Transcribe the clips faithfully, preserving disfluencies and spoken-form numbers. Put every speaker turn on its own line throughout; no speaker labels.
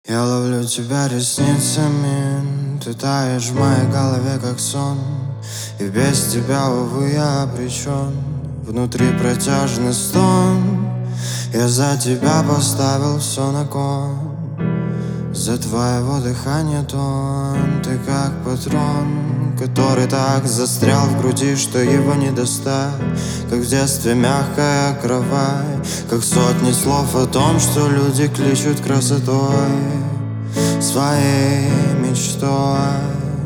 Я ловлю тебя ресницами, ты таешь в моей голове как сон. И без тебя, увы, я обречен. Внутри протяжный стон. Я за тебя поставил все на кон. За твоего дыхания тон. Ты как патрон, который так застрял в груди, что его не достать. Как в детстве мягкая кровать, как сотни слов о том, что люди кличут красотой, своей мечтой.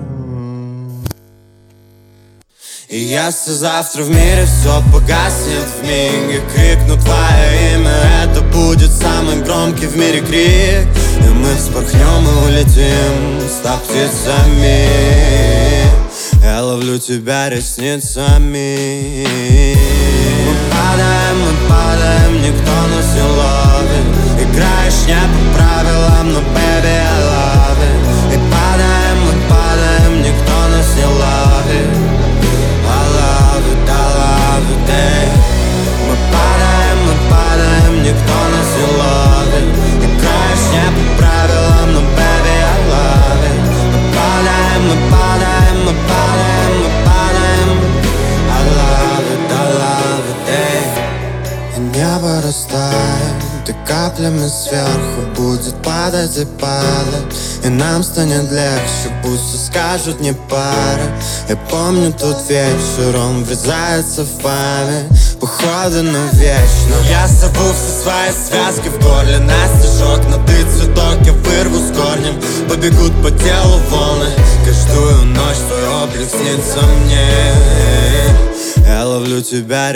И если завтра в мире все погаснет вмиг, и крикну твое имя, это будет самый громкий в мире крик. И мы вспорхнем и улетим, став птицами. Я ловлю тебя ресницами. Мы падаем, мы падаем, никто нас не ловит. Играешь не по правилам, но baby I love it. И падаем, мы падаем, никто нас не ловит. I love it, I love it, эй. Мы падаем, мы падаем, никто нас не ловит. Играешь не по правилам, но baby I love it. Мы падаем, мы падаем, мы падаем, мы падаем. I love it, I love it, эй. И небо растает, и каплями сверху будет падать и падать. И нам станет легче, пусть скажут не пара. Я помню тот вечер, он врезается в память, походу навечно. Я сорву все свои связки в горле на стежок, но ты цветок, я вырву с корнем. Побегут по телу волны, каждую ночь твой облик снится мне. Я ловлю тебя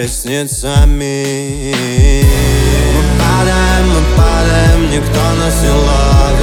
ресницами. Мы падаем, мы падаем, никто нас не ловит.